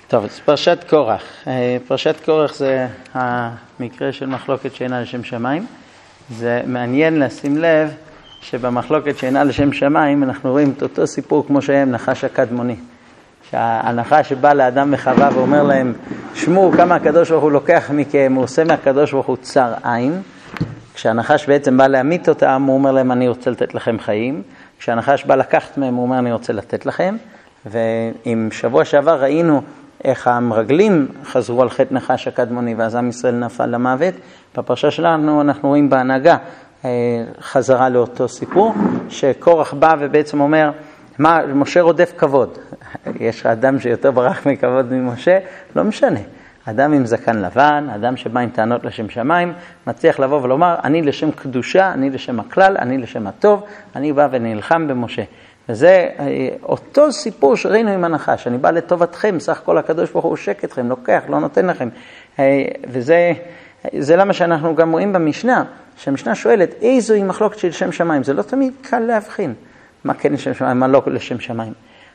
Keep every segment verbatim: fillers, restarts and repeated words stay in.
טוב, אז פרשת קורח. פרשת קורח זה המקרה של מחלוקת שאינה לשם שמיים. זה מעניין לשים לב שבמחלוקת שאינה לשם שמיים אנחנו רואים את אותו סיפור כמו שהיה עם נחש הקדמוני. שהנחש שבא לאדם וחווה ואומר להם, שמעו כמה הקדוש ברוך הוא לוקח מכם, הוא עושה מהקדוש ברוך הוא צר עין. כשהנחש בעצם בא להמית אותם, הוא אומר להם, אני רוצה לתת לכם חיים. כשהנחש בא לקחת מהם, הוא אומר, אני רוצה לתת לכם. ועם שבוע שעבר ראינו איך המרגלים חזרו על חטא נחש הקדמוני, ואז עם ישראל נפל למוות. בפרשה שלנו אנחנו רואים בהנהגה חזרה לאותו סיפור, שקורח בא ובעצם אומר, מה, משה רודף כבוד. יש אדם שיותר ברח מכבוד ממשה, לא משנה. אדם עם זקן לבן, אדם שבא עם טענות לשם שמיים, מצליח לבוא ולומר, אני לשם קדושה, אני לשם הכלל, אני לשם הטוב, אני בא ונלחם במשה. וזה אותו סיפור שראינו עם הנחש, אני בא לטובתכם, סך כל הקדוש ברוך הוא עושק אתכם, לוקח, לא נותן לכם. וזה זה למה שאנחנו גם רואים במשנה, שהמשנה שואלת, איזו היא מחלוקת של שם שמיים? זה לא תמיד קל להבחין. מה כן לשם שמיים, מה לא לשם שמיים.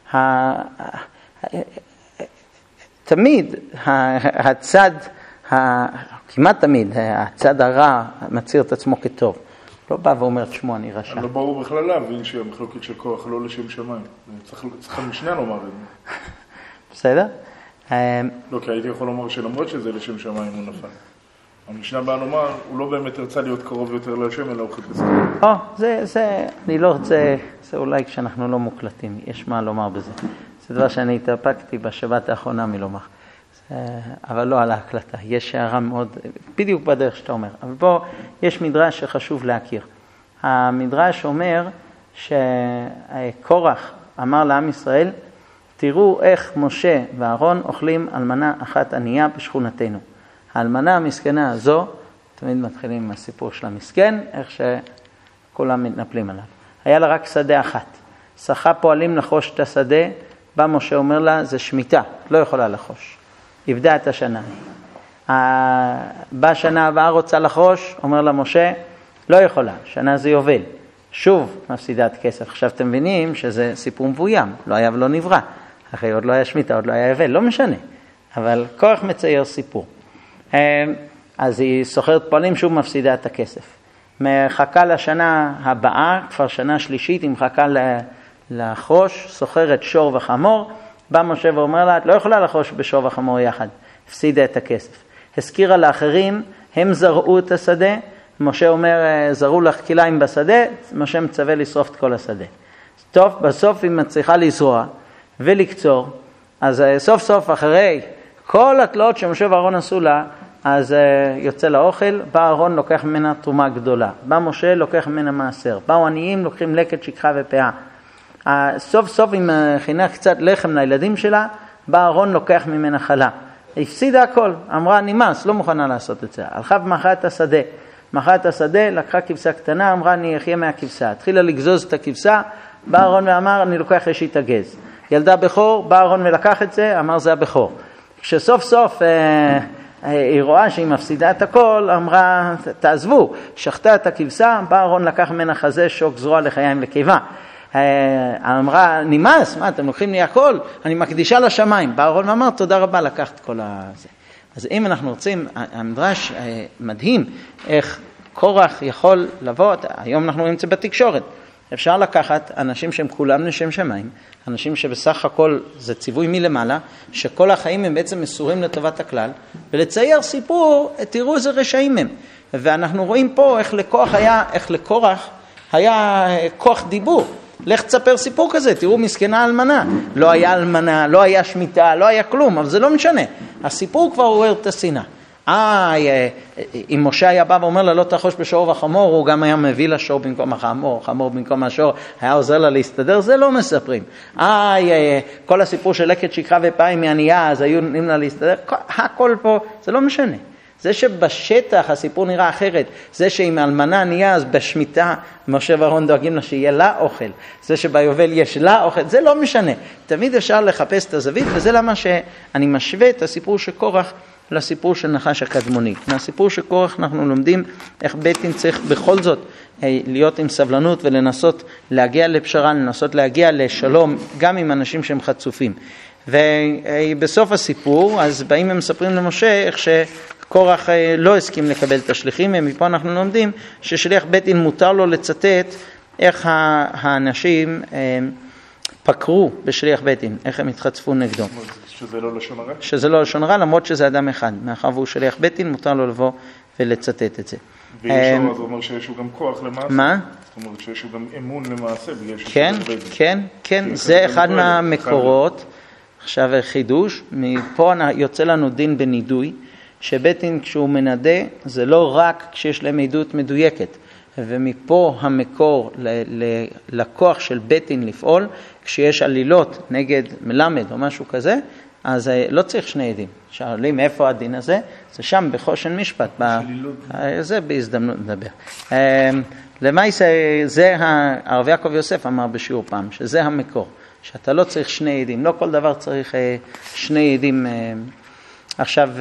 תמיד הצד, כמעט תמיד, הצד הרע מצהיר את עצמו כטוב. לא בא ואומר, תשמעו, אני רשע. לא ברור בכלל להבין שהמחלוקת של כוח לא לשם שמיים. צריך המשנה לומר את זה. בסדר? לא, כי הייתי יכול לומר שלמרות שזה לשם שמיים הוא נפל. המשנה באה לומר, הוא לא באמת רצה להיות קרוב יותר להשם, אלא הוא חיפש. או, זה, זה, אני לא רוצה, זה אולי כשאנחנו לא מוקלטים, יש מה לומר בזה. זה דבר שאני התאפקתי בשבת האחרונה מלומר. אבל לא על ההקלטה, יש הערה מאוד, בדיוק בדרך שאתה אומר. אבל בוא, יש מדרש שחשוב להכיר. המדרש אומר שקורח אמר לעם ישראל, תראו איך משה ואהרון אוכלים אלמנה אחת ענייה בשכונתנו. האלמנה המסכנה הזו, תמיד מתחילים עם הסיפור של המסכן, איך שכולם מתנפלים עליו. היה לה רק שדה אחת. שכה פועלים לחוש את השדה, בא משה אומר לה, זה שמיטה, לא יכולה לחוש. יבדה את השנה. בא שנה הבאה רוצה לחוש, אומר לה משה, לא יכולה, שנה זה יובל. שוב מפסידת כסף. עכשיו אתם מבינים שזה סיפור מבוים, לא היה ולא נברא. אחרי עוד לא היה שמיטה, עוד לא היה יובל, לא משנה. אבל כוח מצייר סיפור. אז היא סוחרת פועלים, שוב מפסידה את הכסף. מחכה לשנה הבאה, כבר שנה שלישית, היא מחכה לחוש, סוחרת שור וחמור, בא משה ואומר לה, את לא יכולה לחוש בשור וחמור יחד, הפסידה את הכסף. הזכירה לאחרים, הם זרעו את השדה, משה אומר, זרעו לך כליים בשדה, משה מצווה לשרוף את כל השדה. טוב, בסוף היא מצליחה לזרוע ולקצור, אז סוף סוף אחרי כל התלאות שמשה ואהרון עשו לה, אז יוצא לאוכל, בא אהרון לוקח ממנה תרומה גדולה, בא משה לוקח ממנה מעשר, באו עניים לוקחים לקט, שכחה ופאה. סוף סוף היא מכינה קצת לחם לילדים שלה, בא אהרון לוקח ממנה חלה. הפסידה הכל, אמרה נמאס, לא מוכנה לעשות את זה. הלכה ומחאה את השדה, מחאה את השדה, לקחה כבשה קטנה, אמרה אני אחיה מהכבשה. התחילה לגזוז את הכבשה, בא אהרון ואמר אני לוקח ראשית הגז. ילדה בכור, בא אהרון ולקח את זה, אמר זה הבכור. כשסוף סוף אה, היא רואה שהיא מפסידה את הכל, אמרה תעזבו, שחטה את הכבשה, בא אהרון לקח ממנה חזה, שוק זרוע לחיים לקיבה. אמרה, נמאס, מה, אתם לוקחים לי הכל? אני מקדישה לשמיים. בא אהרון ואמר, תודה רבה, לקחת כל הזה. אז אם אנחנו רוצים, המדרש מדהים, איך קורח יכול לבוא, היום אנחנו רואים את זה בתקשורת. אפשר לקחת אנשים שהם כולם לשם שמיים, אנשים שבסך הכל זה ציווי מלמעלה, שכל החיים הם בעצם מסורים לטובת הכלל, ולצייר סיפור, תראו איזה רשעים הם. ואנחנו רואים פה איך לקורח היה, איך לקורח היה כוח דיבור. לך תספר סיפור כזה, תראו מסכנה אלמנה. לא היה אלמנה, לא היה שמיטה, לא היה כלום, אבל זה לא משנה. הסיפור כבר עורר את השנאה. אה, אם משה היה בא ואומר לה לא תחוש בשור וחמור, הוא גם היה מביא לה שור במקום החמור, חמור במקום השור, היה עוזר לה להסתדר, זה לא מספרים. אה, כל הסיפור של לקט שכחה ופאה מענייה, אז היו נותנים לה להסתדר, הכל פה, זה לא משנה. זה שבשטח הסיפור נראה אחרת, זה שאם אלמנה ענייה אז בשמיטה משה ואהרון דואגים לה שיהיה לה אוכל, זה שביובל יש לה אוכל, זה לא משנה. תמיד אפשר לחפש את הזווית, וזה למה שאני משווה את הסיפור של קורח לסיפור של נחש הקדמוני. מהסיפור של קורח אנחנו לומדים איך בית דין צריך בכל זאת להיות עם סבלנות ולנסות להגיע לפשרה, לנסות להגיע לשלום גם עם אנשים שהם חצופים. ובסוף הסיפור, אז באים ומספרים למשה איך שקורח לא הסכים לקבל את השליחים, ומפה אנחנו לומדים ששליח בית דין מותר לו לצטט איך האנשים פקרו בשליח בית דין, איך הם התחצפו נגדו. שזה לא לשון הרע? שזה לא לשון הרע, למרות שזה אדם אחד. מאחר והוא שליח בית דין, מותר לו לבוא ולצטט את זה. ויש לו, זה אומר שיש לו גם כוח למעשה. מה? זאת אומרת שיש לו גם אמון למעשה. כן, כן, כן, זה אחד מהמקורות. עכשיו חידוש, מפה יוצא לנו דין בנידוי, שבית דין כשהוא מנדה, זה לא רק כשיש להם עדות מדויקת. ומפה המקור לכוח של בית דין לפעול, כשיש עלילות נגד מלמד או משהו כזה, אז לא צריך שני עדים. שואלים איפה הדין הזה? זה שם בחושן משפט. זה בהזדמנות נדבר. למעשה, זה הרב יעקב יוסף אמר בשיעור פעם, שזה המקור, שאתה לא צריך שני עדים, לא כל דבר צריך שני עדים. עכשיו,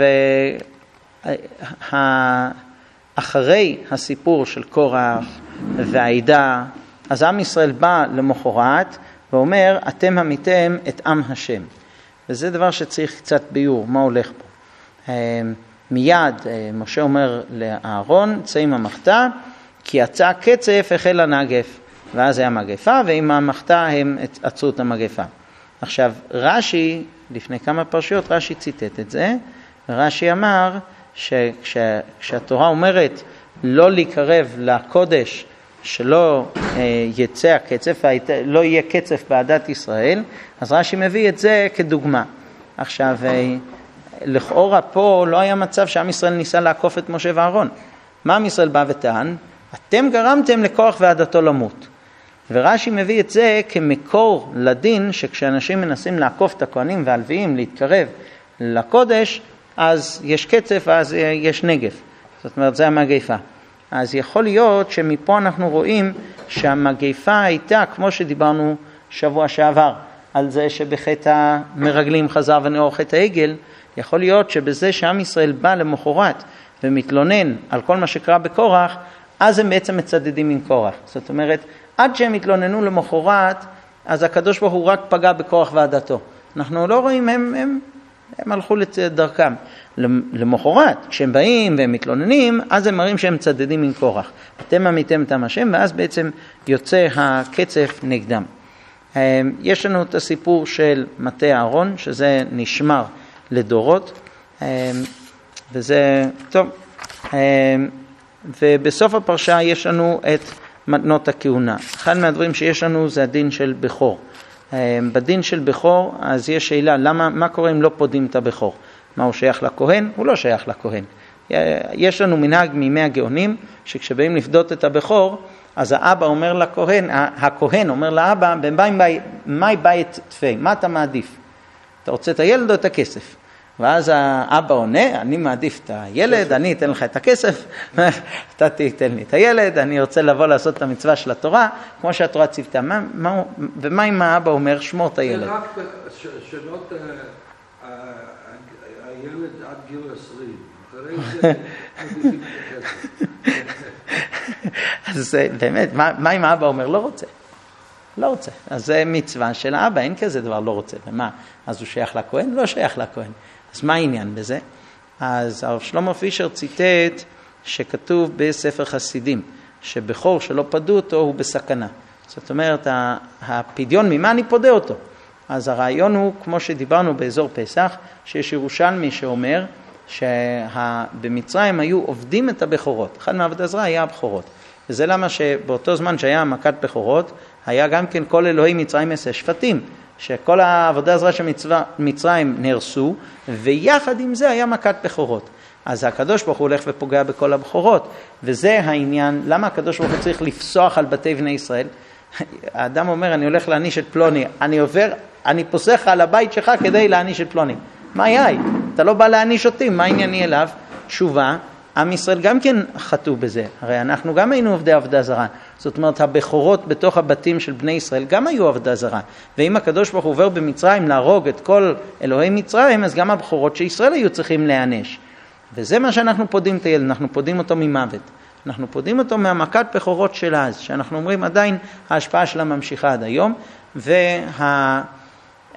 אחרי הסיפור של קורח והעדה, אז עם ישראל בא למחרת ואומר, אתם המיתם את עם השם. וזה דבר שצריך קצת ביור, מה הולך פה. מיד משה אומר לאהרון, צא עם המחתה, כי יצא קצף החל הנגף. ואז היה מגפה, ועם המחתה הם עצרו את המגפה. עכשיו, רש"י, לפני כמה פרשיות, רש"י ציטט את זה, ורש"י אמר, שכשהתורה אומרת לא להיקרב לקודש, שלא יצא הקצף, לא יהיה קצף בעדת ישראל, אז רש"י מביא את זה כדוגמה. עכשיו, לכאורה פה לא היה מצב שעם ישראל ניסה לעקוף את משה ואהרון. מה עם ישראל בא וטען? אתם גרמתם לקורח ועדתו למות. ורש"י מביא את זה כמקור לדין, שכשאנשים מנסים לעקוף את הכהנים והלוויים להתקרב לקודש, אז יש קצף ואז יש נגף. זאת אומרת, זה המגפה. אז יכול להיות שמפה אנחנו רואים שהמגפה הייתה, כמו שדיברנו שבוע שעבר, על זה שבחטא המרגלים חזר ונאור חטא העגל, יכול להיות שבזה שעם ישראל בא למחרת ומתלונן על כל מה שקרה בקורח, אז הם בעצם מצדדים עם קורח. זאת אומרת, עד שהם התלוננו למחרת, אז הקדוש ברוך הוא רק פגע בקורח ועדתו. אנחנו לא רואים, הם, הם, הם הלכו לדרכם. למחרת, כשהם באים והם מתלוננים, אז הם מראים שהם צדדים עם קורח. אתם עמיתם את השם, ואז בעצם יוצא הקצף נגדם. יש לנו את הסיפור של מטה אהרון, שזה נשמר לדורות, וזה טוב. ובסוף הפרשה יש לנו את מתנות הכהונה. אחד מהדברים שיש לנו זה הדין של בכור. בדין של בכור, אז יש שאלה, למה, מה קורה אם לא פודים את הבכור? מה הוא שייך לכהן? הוא לא שייך לכהן. יש לנו מנהג מימי הגאונים, שכשבאים לפדות את הבכור, אז האבא אומר לכהן, הכהן אומר לאבא, במאי בית תפי, מה אתה מעדיף? אתה רוצה את הילד או את הכסף? ואז האבא עונה, אני מעדיף את הילד, אני אתן לך את הכסף, אתה תיתן לי את הילד, אני רוצה לבוא לעשות את המצווה של התורה, כמו שהתורה ציוותה. ומה אם האבא אומר, שמור את הילד? זה רק שנות הילד עד גיל עשרים, אחרי זה מעדיפים את הכסף. אז באמת, מה אם האבא אומר, לא רוצה? לא רוצה. אז זה מצווה של האבא, אין כזה דבר לא רוצה. ומה? אז הוא שייך לכהן? לא שייך לכהן. אז מה העניין בזה? אז הרב שלמה פישר ציטט שכתוב בספר חסידים, שבכור שלא פדו אותו הוא בסכנה. זאת אומרת, הפדיון, ממה אני פודה אותו? אז הרעיון הוא, כמו שדיברנו באזור פסח, שיש ירושלמי שאומר שבמצרים היו עובדים את הבכורות. אחד מעבדי עזרא היה הבכורות. וזה למה שבאותו זמן שהיה מכת בכורות, היה גם כן כל אלוהי מצרים עשה שפטים, שכל העבודה זרה של מצרים נהרסו, ויחד עם זה היה מכת בכורות. אז הקדוש ברוך הוא הולך ופוגע בכל הבכורות, וזה העניין, למה הקדוש ברוך הוא צריך לפסוח על בתי בני ישראל? האדם אומר, אני הולך להעניש את פלוני, אני עובר, אני פוסח על הבית שלך כדי להעניש את פלוני. מה יאי? אתה לא בא להעניש אותי, מה ענייני אליו? תשובה, עם ישראל גם כן חטאו בזה, הרי אנחנו גם היינו עובדי עבודה זרה, זאת אומרת הבכורות בתוך הבתים של בני ישראל גם היו עבודה זרה, ואם הקדוש ברוך הוא עובר במצרים להרוג את כל אלוהי מצרים, אז גם הבכורות שישראל היו צריכים להיענש, וזה מה שאנחנו פודים את הילד, אנחנו פודים אותו ממוות, אנחנו פודים אותו מהמכת בכורות של אז, שאנחנו אומרים עדיין ההשפעה שלה ממשיכה עד היום, וה...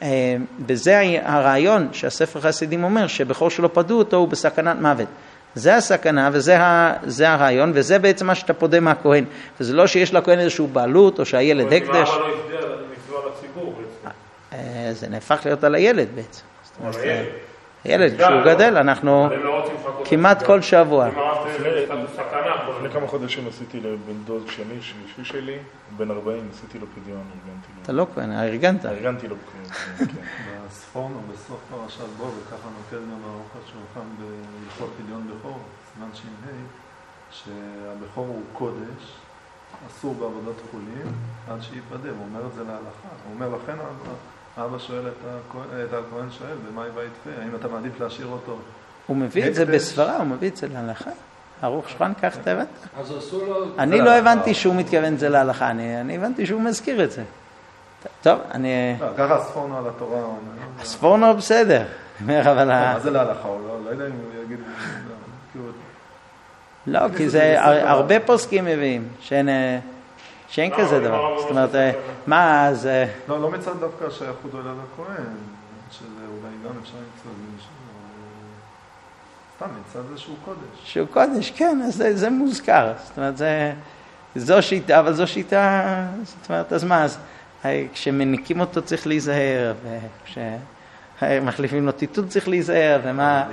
וזה הרעיון שהספר חסידים אומר, שבכור שלא פדו אותו הוא בסכנת מוות. זה הסכנה וזה ה, זה הרעיון, וזה בעצם מה שאתה פודה מהכהן. וזה לא שיש לכהן איזשהו בעלות, או שהילד הקדש. למה לא יפגע לציבור בעצם? זה נהפך להיות על הילד בעצם. ילד, כשהוא גדל, אנחנו כמעט כל שבוע. לפני כמה חודשים עשיתי לבן דוד שני, שלישי שלי, בן ארבעים, עשיתי לו פדיון. אתה לא כהן, ארגנת. ארגנתי לו פדיון. בספורנו, בסוף פרשת בו, וככה נוקד גם ארוחת שולחן בהלכות פדיון בכור, סימן ש"ה, שהבכור הוא קודש, אסור בעבודת חולין, עד שיפדה, הוא אומר את זה להלכה. הוא אומר, לכן אבא שואל את הכהן שואל, במאי ויתפה, האם אתה מעדיף להשאיר אותו? הוא מביא את זה בסברה, הוא מביא את זה להלכה. ערוך שולחן, כך אתה הבנת? אז אסור לו... אני לא הבנתי שהוא מתכוון את זה להלכה, אני הבנתי שהוא מזכיר את זה. טוב, אני... ככה הספורנו על התורה. הספורנו בסדר. מה זה להלכה? לא יודע אם הוא יגיד... לא, כי זה הרבה פוסקים מביאים, שאין כזה דבר. זאת אומרת, מה אז... לא, לא מצד דווקא שייכות אליו הכהן, שזה אולי גם אפשר למצוא מישהו, סתם מצד זה שהוא קודש. שהוא קודש, כן, אז זה מוזכר. זאת אומרת, זו שיטה, אבל זו שיטה, זאת אומרת, אז מה, אז כשמניקים אותו צריך להיזהר, וכשמחליפים לו טיטול צריך להיזהר, ומה...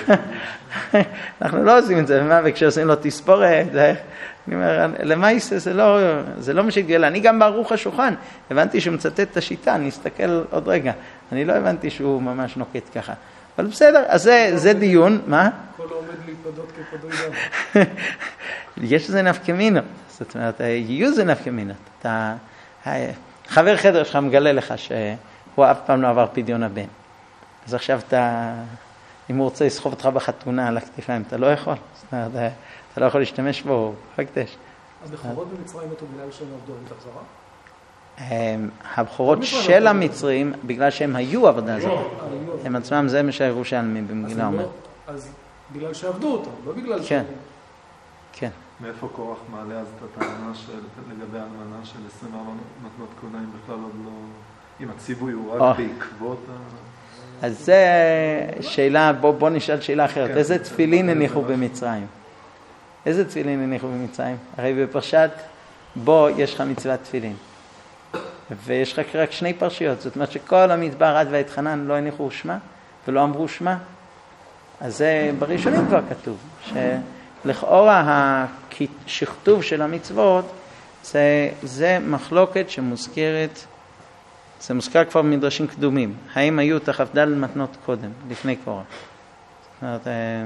אנחנו לא עושים את זה, ומה, וכשעושים לו תספורת, אני אומר, למעשה זה לא, זה לא משגל. אני גם בערוך השולחן, הבנתי שהוא מצטט את השיטה, אני אסתכל עוד רגע. אני לא הבנתי שהוא ממש נוקט ככה. אבל בסדר, אז זה, זה דיון, מה? כל העומד להתפדות כפדוי דם. יש איזה נפקמינות, זאת אומרת, יהיו זה נפקמינות. אתה, חבר חדר שלך מגלה לך שהוא אף פעם לא עבר פדיון הבן. אז עכשיו אתה, אם הוא רוצה לסחוב אותך בחתונה על הכתפיים, אתה לא יכול. זאת אומרת, אתה לא יכול להשתמש בו, הוא חקדש. הבכורות במצרים אותו בגלל שהם עבדו עבודת זרה? הבכורות של המצרים, בגלל שהם היו עבודה זרה. הם עצמם, זה מה שהירושלמי במגילה אומר. אז בגלל שעבדו אותם, לא בגלל ש... כן, כן. מאיפה קורח מעלה אז את הטענה לגבי האלמנה של עשרים וארבע מתנות כהונה, אם בכלל עוד לא... אם הציווי הוא רק בעקבות ה... אז זה שאלה, בוא נשאל שאלה אחרת. איזה תפילין הניחו במצרים? איזה תפילין הניחו במצרים? הרי בפרשת בו יש לך מצוות תפילין. ויש לך רק שני פרשיות. זאת אומרת שכל המדבר עד והתחנן לא הניחו שמה ולא אמרו שמה. אז זה בראשונים כבר כתוב. שלכאורה השכתוב של המצוות זה, זה מחלוקת שמוזכרת, זה מוזכר כבר במדרשים קדומים. האם היו תכ"ד מתנות קודם, לפני קורח? זאת אומרת,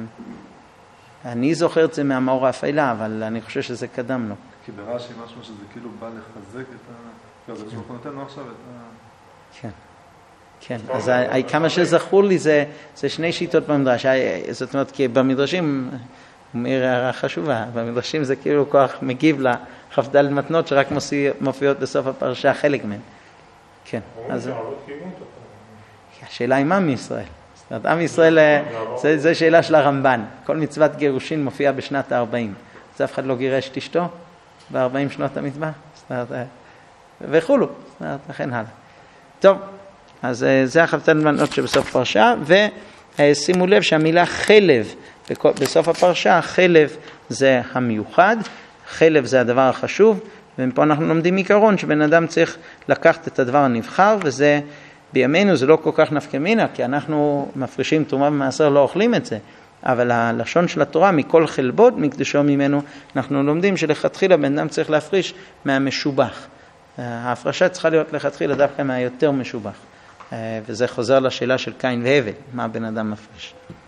אני זוכר את זה מהמאור האפלה, אבל אני חושב שזה קדם לו. כי ברש"י משהו שזה כאילו בא לחזק את ה... זה שהוא נותן לו עכשיו את ה... כן, כן. אז כמה שזכור לי זה, זה שני שיטות במדרש. זאת אומרת, כי במדרשים, הוא מעיר הערה חשובה, במדרשים זה כאילו כוח מגיב לכ"ד מתנות שרק מופיעות בסוף הפרשה, חלק מהן. כן. אז... השאלה היא מה מישראל? זאת אומרת, עם ישראל, זה, זה שאלה של הרמב"ן. כל מצוות גירושין מופיעה בשנת ה-ארבעים. אז אף אחד לא גירש את אשתו ב-ארבעים שנות המדבר. זאת אומרת, וכולו. זאת אומרת, לכן הלאה. טוב, אז זה הכ"ד מתנות שבסוף פרשה, ושימו לב שהמילה חלב, בסוף הפרשה, חלב זה המיוחד, חלב זה הדבר החשוב, ופה אנחנו לומדים עיקרון שבן אדם צריך לקחת את הדבר הנבחר, וזה בימינו זה לא כל כך נפקא מינה, כי אנחנו מפרישים תרומה ומעשר, לא אוכלים את זה. אבל הלשון של התורה, מכל חלבות מקדשו ממנו, אנחנו לומדים שלכתחילה בן אדם צריך להפריש מהמשובח. ההפרשה צריכה להיות לכתחילה דווקא מהיותר משובח. וזה חוזר לשאלה של קין והבל, מה בן אדם מפריש.